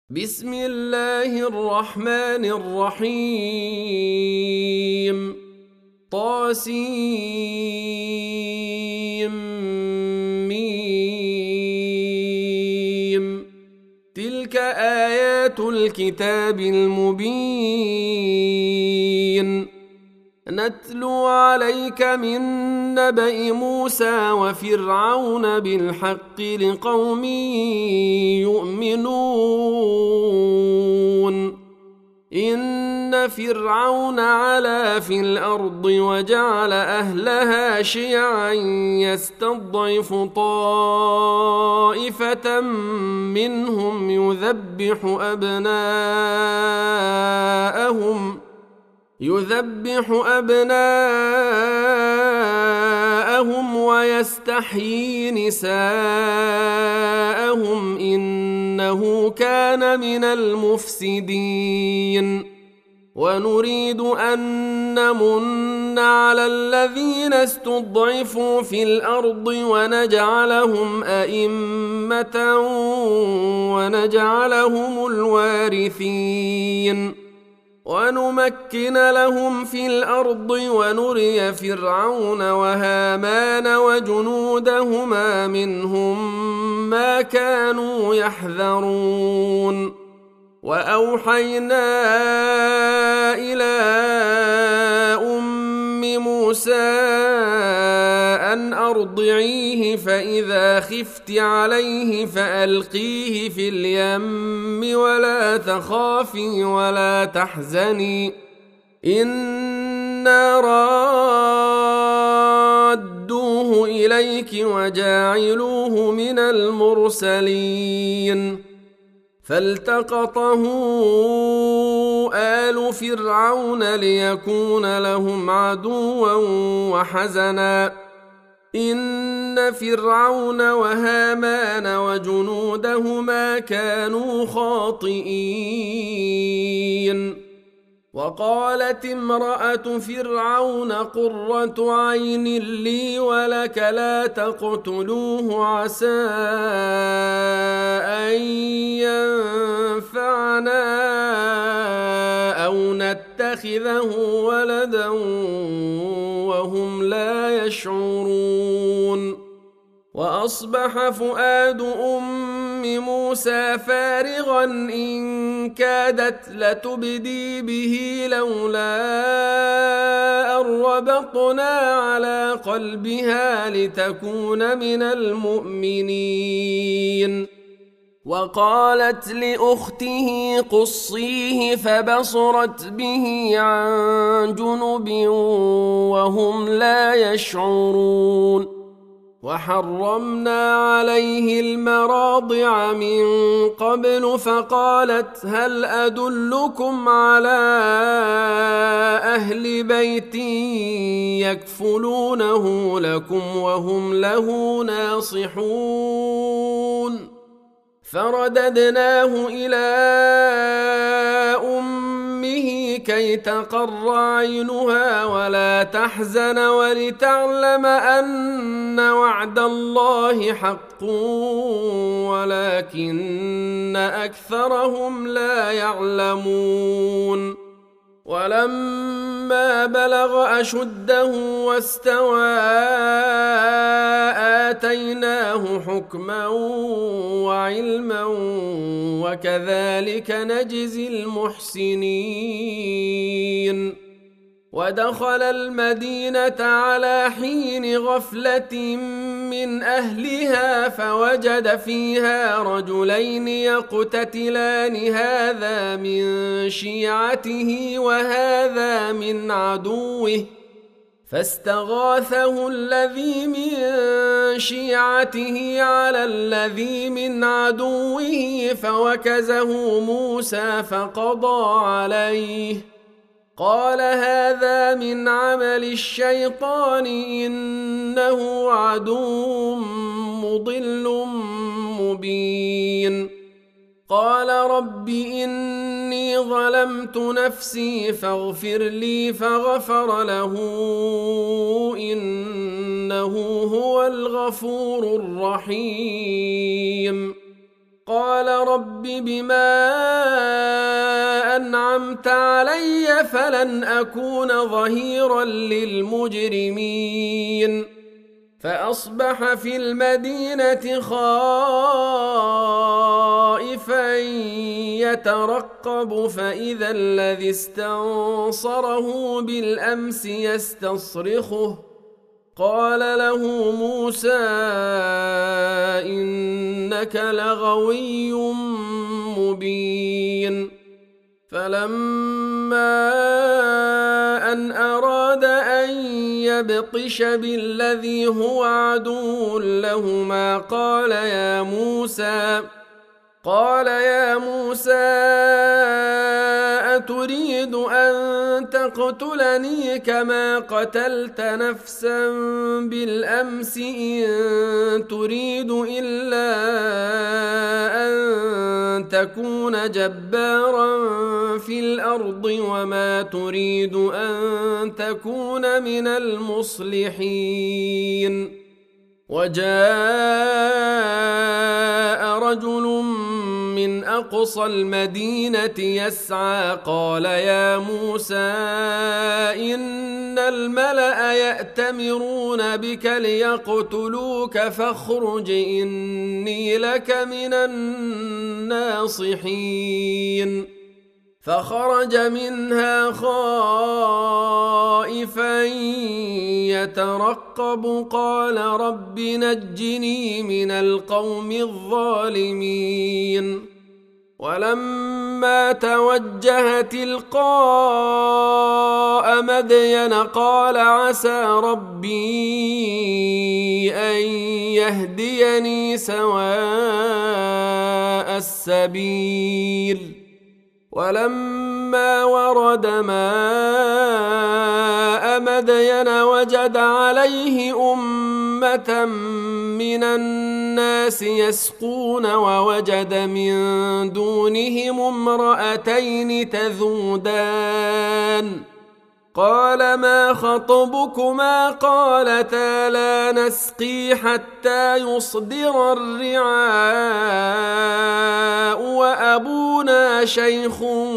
بسم الله الرحمن الرحيم طاسيم تلك آيات الكتاب المبين نتلو عليك من نبأ موسى وفرعون بالحق لقوم يؤمنون إن فرعون علا في الأرض وجعل أهلها شيعا يستضعف طائفة منهم يذبح أبناءهم ويستحيي نساءهم إنه كان من المفسدين ونريد أن نمن على الذين استضعفوا في الأرض ونجعلهم أئمة ونجعلهم الوارثين ونمكن لهم في الأرض ونري فرعون وهامان وجنودهما منهم ما كانوا يحذرون وأوحينا إلى أم موسى أن أرضعيه فإذا خفت عليه فألقيه في اليم ولا تخافي ولا تحزني إنا رادوه إليك وجاعلوه من المرسلين فالتقطه آل فرعون ليكون لهم عدوا وحزنا إن فرعون وهامان وجنودهما كانوا خاطئين وقالت امرأة فرعون قرة عين لي ولك لا تقتلوه عسى أن ينفعنا أو نتخذه ولدا وهم لا يشعرون وأصبح فؤاد أم موسى فارغا إن كادت لتبدي به لولا أن ربطنا على قلبها لتكون من المؤمنين وقالت لأخته قصيه فبصرت به عن جنب وهم لا يشعرون وحرمنا عليه المراضع من قبل فقالت هل أدلكم على أهل بيت يكفلونه لكم وهم له ناصحون فرددناه إلى أمه كي تقر عينها ولا تحزن ولتعلم أن وعد الله حق ولكن أكثرهم لا يعلمون ولما بلغ أشده واستوى آتيناه حكما وعلما وكذلك نجزي المحسنين ودخل المدينة على حين غفلة من أهلها فوجد فيها رجلين يقتتلان هذا من شيعته وهذا من عدوه فاستغاثه الذي من شيعته على الذي من عدوه فوكزه موسى فقضى عليه قال هذا من عمل الشيطان إنه عدو مضل مبين قال رب إني ظلمت نفسي فاغفر لي فغفر له إنه هو الغفور الرحيم قال رب بما أنعمت علي فلن أكون ظهيرا للمجرمين فأصبح في المدينة خائفا يترقب فإذا الذي استنصره بالأمس يستصرخه قال له موسى إنك لغوي مبين فلما أن أراد أن يبطش بالذي هو عدو لهما قال يا موسى أتريد أن تقتلني كما قتلت نفسا بالأمس إن تريد إلا أن تكون جبارا في الأرض وما تريد أن تكون من المصلحين وجاء رجل من أقصى المدينة يسعى قال يا موسى إن الملأ يأتمرون بك ليقتلوك فاخرج إني لك من الناصحين فخرج منها خائفا يترقب قال رب نجني من القوم الظالمين ولما توجه تلقاء مدين قال عسى ربي أن يهديني سواء السبيل ولما ورد ماء مدين وجد عليه أمة من الناس يسقون ووجد من دونهم امرأتين تذودان قال ما خطبكما قالتا لا نسقي حتى يصدر الرعاء وأبونا شيخ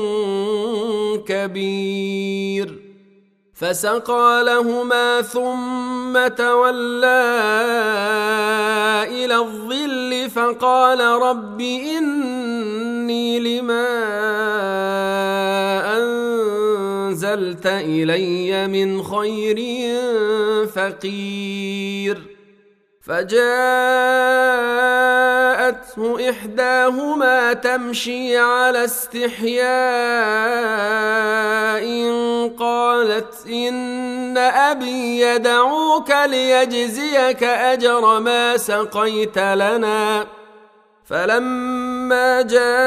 كبير فسقى لهما ثم تولى إلى الظل فقال رب إني لما أنزلت إلي من خير فقير فجاءته إحداهما تمشي على استحياء قالت إن أبي يدعوك ليجزيك أجر ما سقيت لنا فلما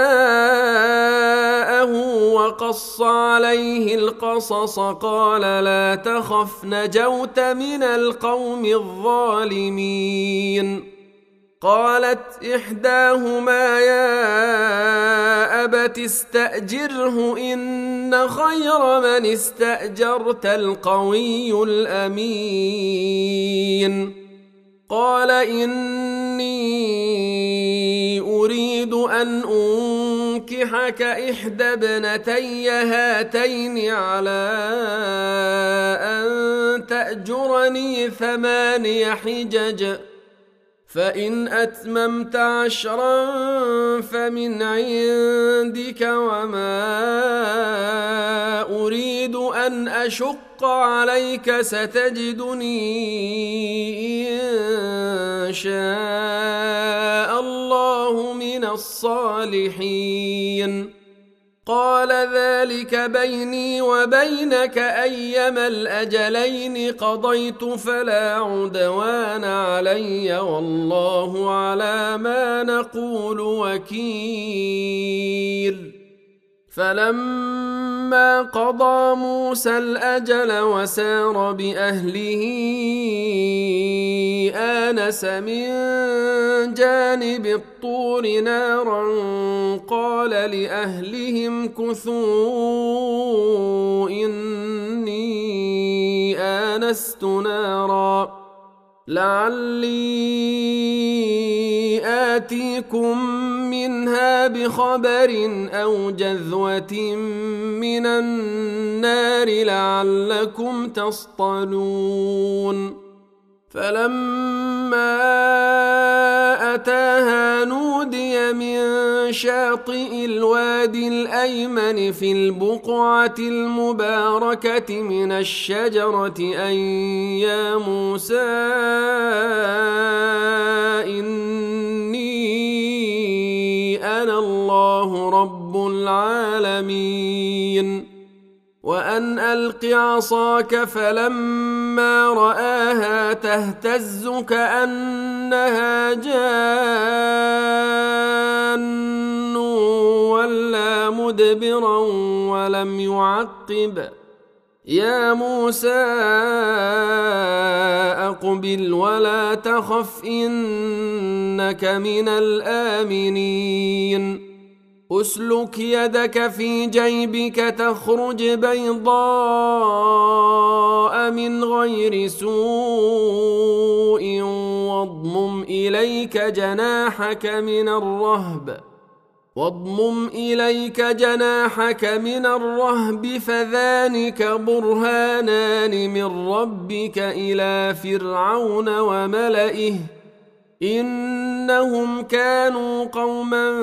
جاءه وقص عليه القصص قال لا تخف نجوت من القوم الظالمين قالت إحداهما يا أبت استأجره إن خير من استأجرت القوي الأمين قال إني أريد أن أنكحك إحدى ابنتي هاتين على أن تأجرني 8 حجج فإن أتممت 10 فمن عندك وما أريد أن أشق عليك ستجدني إن شاء الله من الصالحين قال ذلك بيني وبينك أيما الأجلين قضيت فلا عدوان علي والله على ما نقول وكيل فلما قضى موسى الأجل وسار بأهله آنس من جانب الطور نارا قال لأهلهم كثوا إني آنست نارا لعلي آتيكم منها بخبر أو جذوة من النار لعلكم تصطلون فلما أتاها نودي من شاطئ الوادي الأيمن في البقعة المباركة من الشجرة أن يا موسى إني أنا الله رب العالمين وأن ألق عصاك فلما رآها تهتز كأنها جان ولا مدبرا ولم يعقب يا موسى أقبل ولا تخف إنك من الآمنين أسلك يدك في جيبك تخرج بيضاء من غير سوء واضمم إليك جناحك من الرهب فذلك برهانان من ربك إلى فرعون وملئه إنهم كانوا قوما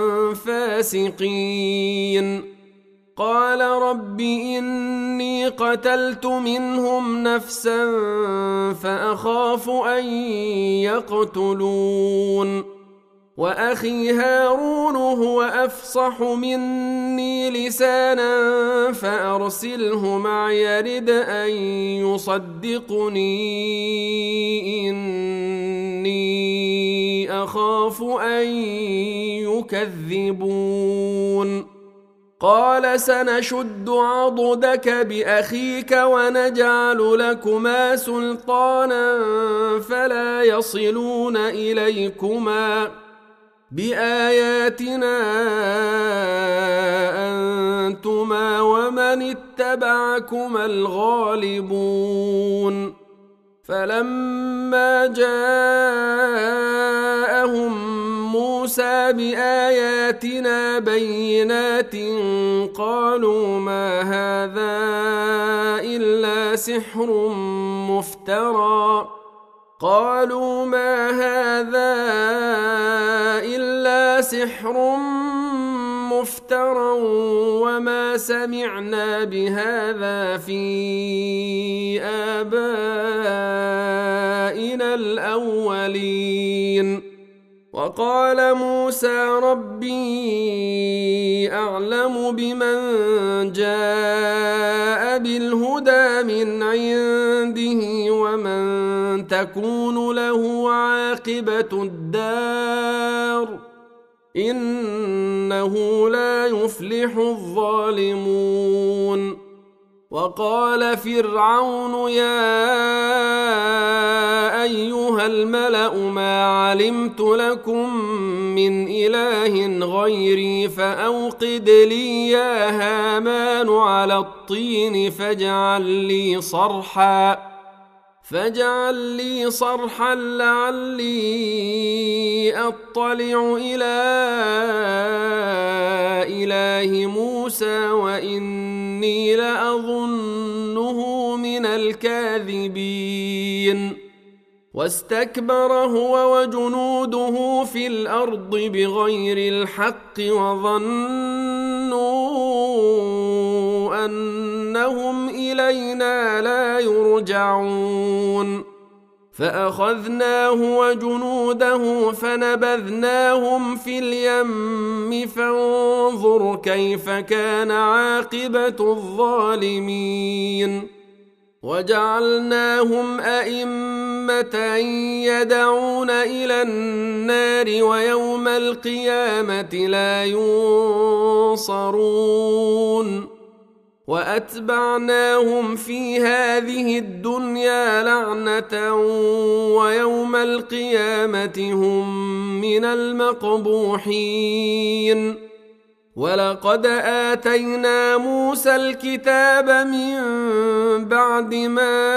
فاسقين قال رب إني قتلت منهم نفسا فأخاف أن يقتلون وأخي هارون هو أفصح مني لسانا فأرسله معي يرد أن يصدقني إني أخاف أن يكذبون قال سنشد عضدك بأخيك ونجعل لكما سلطانا فلا يصلون إليكما بآياتنا أنتما ومن اتبعكما الغالبون فلما جاءهم موسى بآياتنا بينات قالوا ما هذا إلا سحر مفترى وما سمعنا بهذا في آبائنا الأولين وقال موسى ربي أعلم بمن جاء بالهدى من عنده ومن تكون له عاقبة الدار إنه لا يفلح الظالمون وقال فرعون يا أيها الملأ ما علمت لكم من إله غيري فأوقد لي يا هامان على الطين فاجعل لي صرحا لعلي أطلع إلى إله موسى وإني لأظنه من الكاذبين واستكبر هو وجنوده في الأرض بغير الحق وظنوا أنهم إلينا لا يرجعون فأخذناه وجنوده فنبذناهم في اليم فانظر كيف كان عاقبة الظالمين وجعلناهم أئمة يدعون إلى النار ويوم القيامة لا ينصرون وأتبعناهم في هذه الدنيا لعنة ويوم القيامة هم من المقبوحين ولقد آتينا موسى الكتاب من بعد ما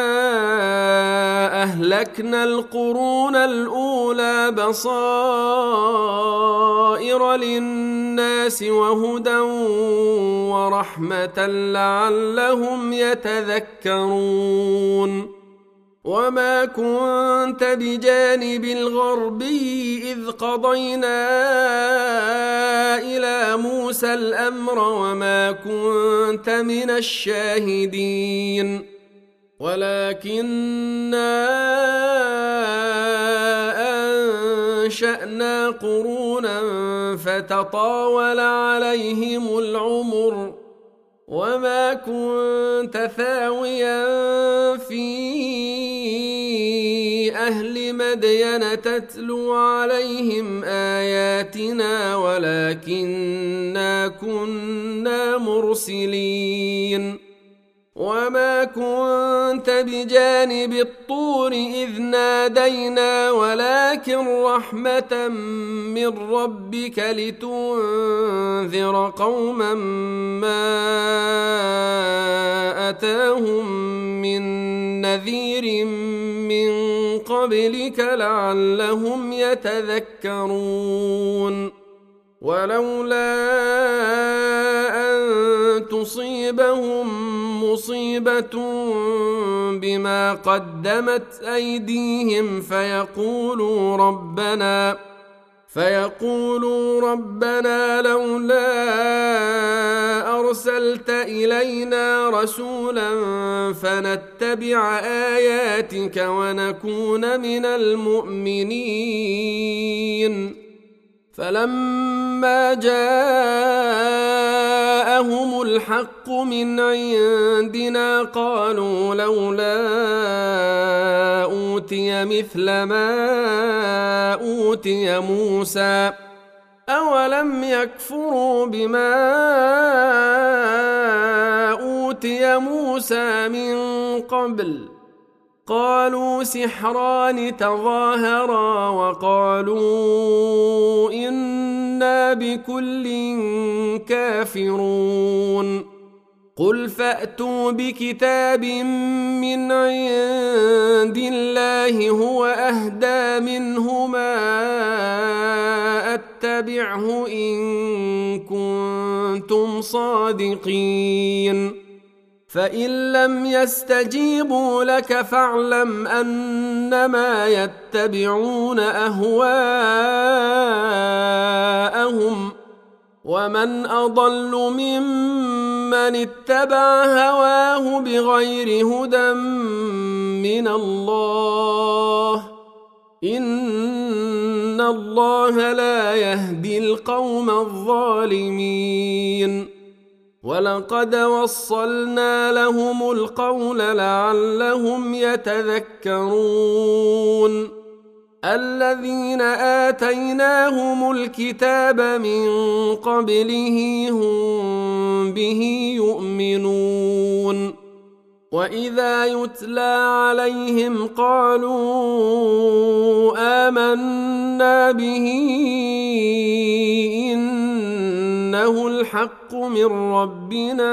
أهلكنا القرون الأولى بصائر للناس وهدى ورحمة لعلهم يتذكرون وما كنت بجانب الغربي إذ قضينا إلى موسى الأمر وما كنت من الشاهدين ولكننا أنشأنا قرونا فتطاول عليهم العمر وما كنت ثاويا في أهل مدين تتلو عليهم آياتنا ولكننا كنا مرسلين وما كنت بجانب الطور إذ نادينا ولكن رحمة من ربك لتنذر قوما ما أتاهم من نذير من قبلك لعلهم يتذكرون ولولا أن تصيبهم مصيبة بما قدمت أيديهم فيقولوا ربنا لولا أرسلت إلينا رسولا فنتبع آياتك ونكون من المؤمنين فلما جاءهم الحق من عندنا قالوا لولا أوتي مثل ما أوتي موسى أولم يكفروا بما أوتي موسى من قبل قالوا سحران تظاهرا وقالوا إنا بكل كافرون قل فأتوا بكتاب من عند الله هو أهدى منهما أتبعه إن كنتم صادقين فإن لم يستجيبوا لك فاعلم أنما يتبعون أهواءهم ومن أضل ممن اتبع هواه بغير هدى من الله إن الله لا يهدي القوم الظالمين ولقد وصلنا لهم القول لعلهم يتذكرون الذين آتيناهم الكتاب من قبله هم به يؤمنون وإذا يتلى عليهم قالوا آمنا به إنه الحق من ربنا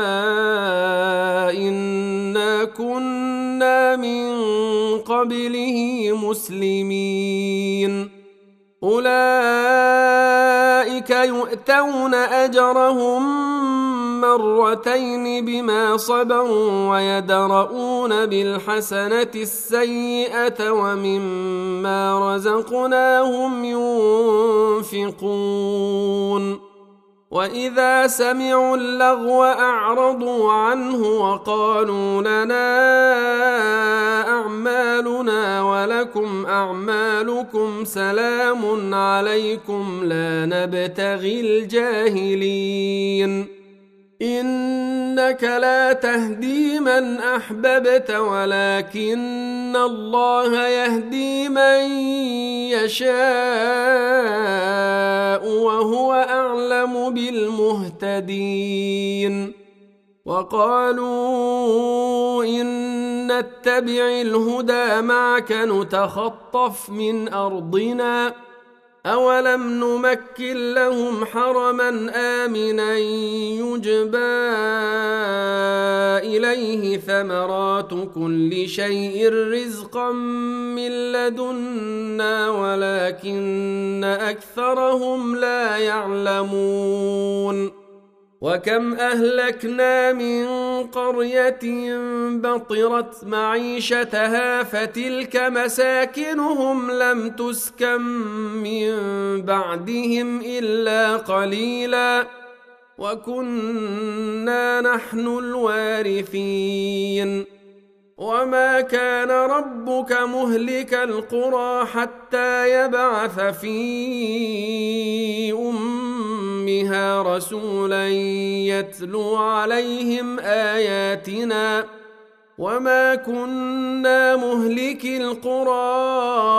إنا كنا من قبله مسلمين أولئك يؤتون أجرهم مرتين بما صبروا ويدرؤون بالحسنة السيئة ومما رزقناهم ينفقون وإذا سمعوا اللغو أعرضوا عنه وقالوا لنا أعمالنا ولكم أعمالكم سلام عليكم لا نبتغي الجاهلين إنك لا تهدي من أحببت ولكن الله يهدي من يشاء وهو أعلم بالمهتدين وقالوا إن نتبع الهدى معك نتخطف من أرضنا أولم نمكن لهم حرما آمنا يجبى إليه ثمرات كل شيء رزقا من لدنا ولكن أكثرهم لا يعلمون وكم أهلكنا من قرية بطرت معيشتها فتلك مساكنهم لم تسكن من بعدهم إلا قليلا وكنا نحن الوارثين وما كان ربك مهلك القرى حتى يبعث في أمها رسولا يتلو عليهم آياتنا وما كنا مهلك القرى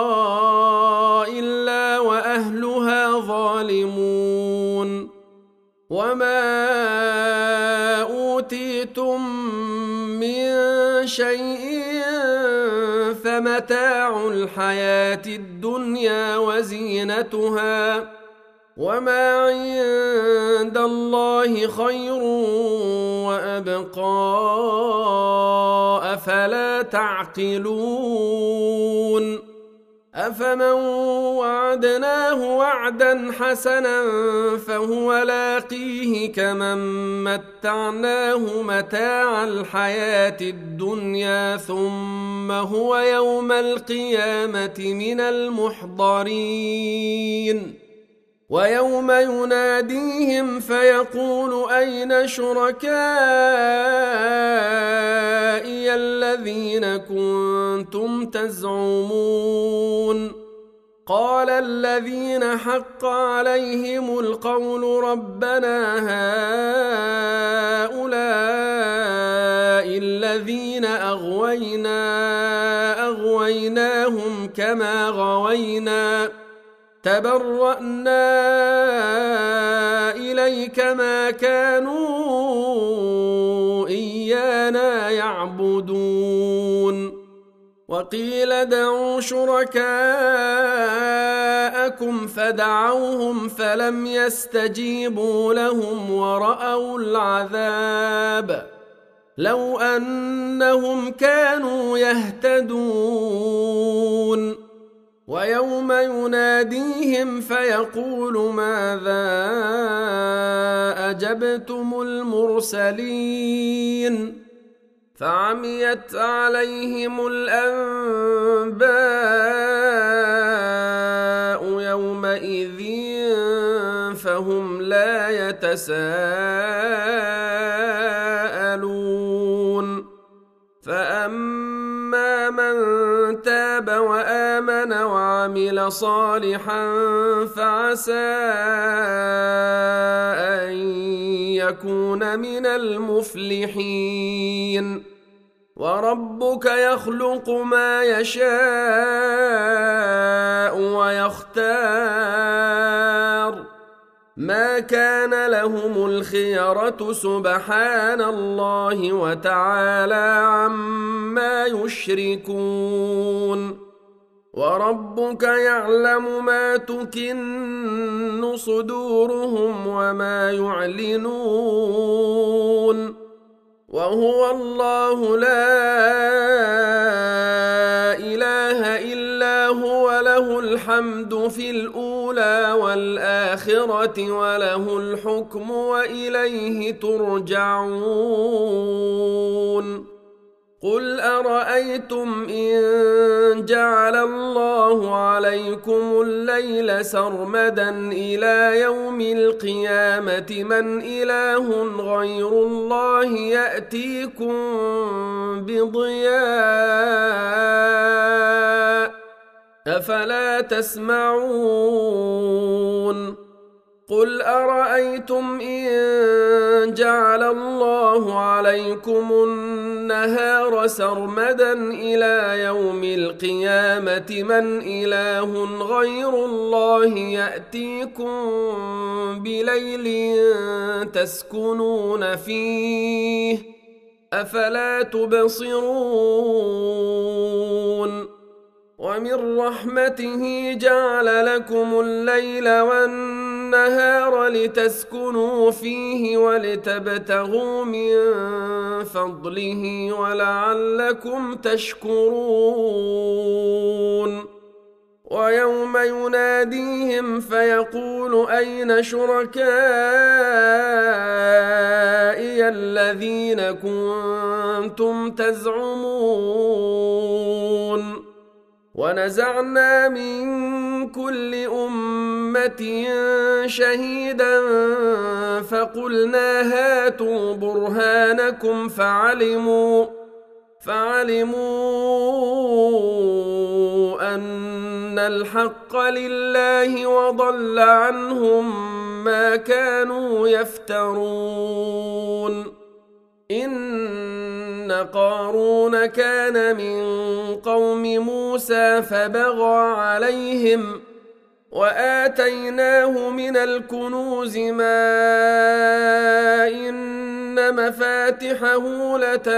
إلا وأهلها ظالمون وما أوتيتم من شيء فمتاع الحياة الدنيا وزينتها وما عند الله خير وأبقى أفلا تعقلون أفمن وعدناه وعدا حسنا فهو لاقيه كمن متعناه متاع الحياة الدنيا ثم هو يوم القيامة من المحضرين ويوم يناديهم فيقول أين شركائي الذين كنتم تزعمون قال الذين حق عليهم القول ربنا هؤلاء الذين أغويناهم كما غوينا تبرأنا إليك ما كانوا إيانا يعبدون وقيل ادعوا شركاءكم فدعوهم فلم يستجيبوا لهم ورأوا العذاب لو أنهم كانوا يهتدون ويوم يناديهم فيقول ماذا أجبتم المرسلين فعميت عليهم الأنباء يومئذ فهم لا يتساءلون فأما من تاب وآمن وعمل صالحا فعسى أن يكون من المفلحين وربك يخلق ما يشاء ويختار ما كان لهم الخيرة سبحان الله وتعالى عما يشركون وربك يعلم ما تكن صدورهم وما يعلنون وهو الله لا إله إلا هو له الحمد في الأولى والآخرة وله الحكم وإليه ترجعون قل أرأيتم إن جعل الله عليكم الليل سرمدا إلى يوم القيامة من إله غير الله يأتيكم بضياء أفلا تسمعون قل أرأيتم إن جعل الله عليكم النهار سرمدا إلى يوم القيامة من إله غير الله يأتيكم بليل تسكنون فيه أفلا تبصرون ومن رحمته جعل لكم الليل والنهار لتسكنوا فيه ولتبتغوا من فضله ولعلكم تشكرون ويوم يناديهم فيقول أين شركائي الذين كنتم تزعمون ونزعنا من كل أمة شهيدا فقلنا هاتوا برهانكم فعلموا أن الحق لله وضل عنهم ما كانوا يفترون إن قارون كان من قوم موسى فبغى عليهم وآتيناه من الكنوز ما إن مفاتحه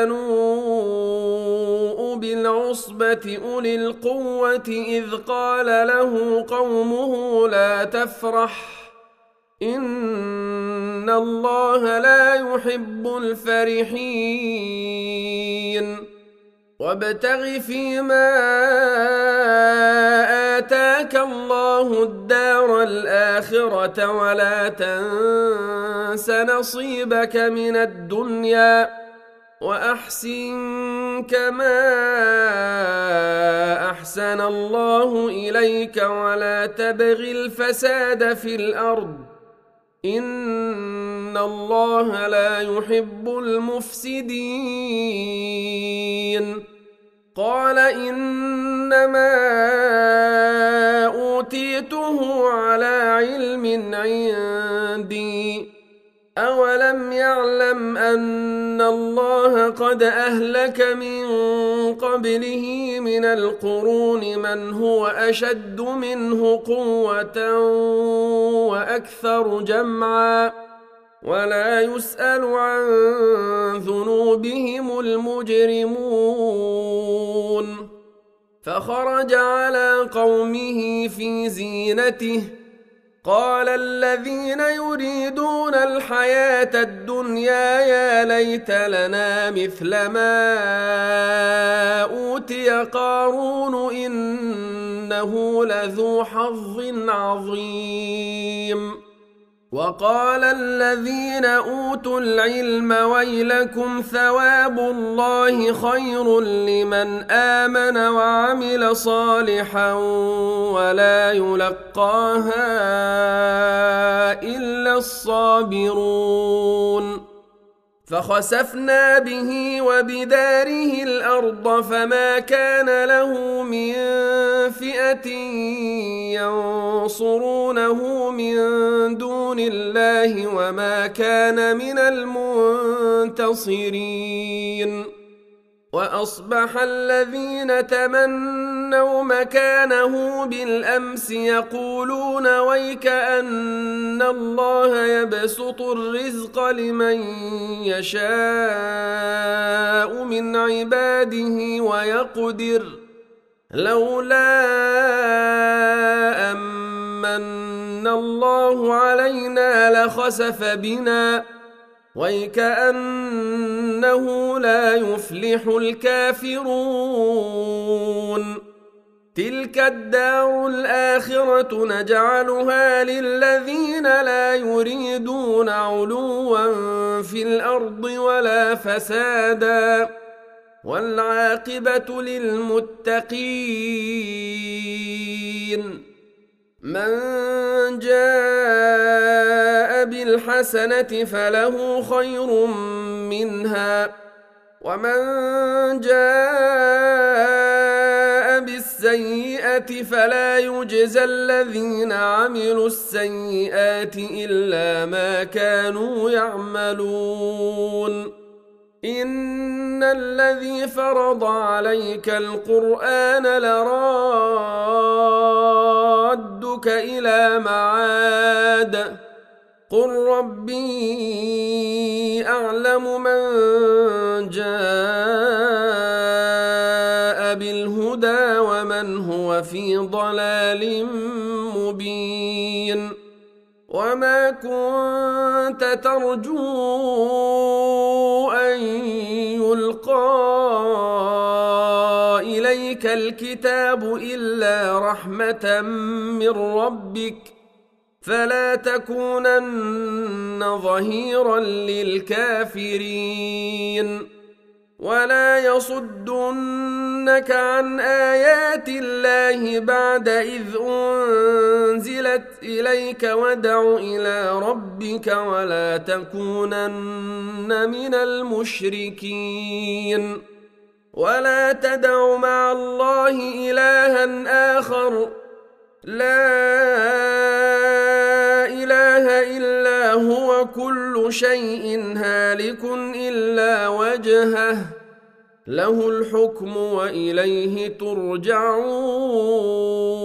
لتنوء بالعصبة أولي القوة إذ قال له قومه لا تفرح إن الله لا يحب الفرحين وابتغ فيما آتاك الله الدار الآخرة ولا تنس نصيبك من الدنيا وأحسن كما أحسن الله إليك ولا تبغ الفساد في الأرض إن الله لا يحب المفسدين قال إنما أوتيته على علم عندي أولم يعلم أن الله قد أهلك من قبله من القرون من هو أشد منه قوة وأكثر جمعا ولا يسأل عن ذنوبهم المجرمون فخرج على قومه في زينته قال الذين يريدون الحياة الدنيا يا ليت لنا مثل ما أوتي قارون إنه لذو حظ عظيم وقال الذين أوتوا العلم ويلكم ثواب الله خير لمن آمن وعمل صالحا ولا يلقاها إلا الصابرون فخسفنا به وبداره الأرض فما كان له من فئة ينصرونه من دون الله وما كان من المنتصرين وأصبح الذين تمنوا مكانه بالأمس يقولون ويك أن الله يبسط الرزق لمن يشاء من عباده ويقدر لولا أمن الله علينا لخسف بنا ويكأنه لا يفلح الكافرون تلك الدار الآخرة نجعلها للذين لا يريدون علوا في الأرض ولا فسادا والعاقبة للمتقين من جاء بالحسنة فله خير منها ومن جاء بالسيئة فلا يجزى الذين عملوا السيئات إلا ما كانوا يعملون إن الذي فرض عليك القرآن لرادك إلى معاد قل ربي أعلم من جاء بالهدى ومن هو وفي ضلال مبين وما كنت ترجو أن يلقى إليك الكتاب إلا رحمة من ربك فلا تكونن ظهيرا للكافرين ولا يصدنك عن آيات الله بعد إذ أنزلت إليك وادع إلى ربك ولا تكونن من المشركين ولا تدع مع الله إلها آخر لا إله إلا هو كل شيء هالك إلا وجهه له الحكم وإليه ترجعون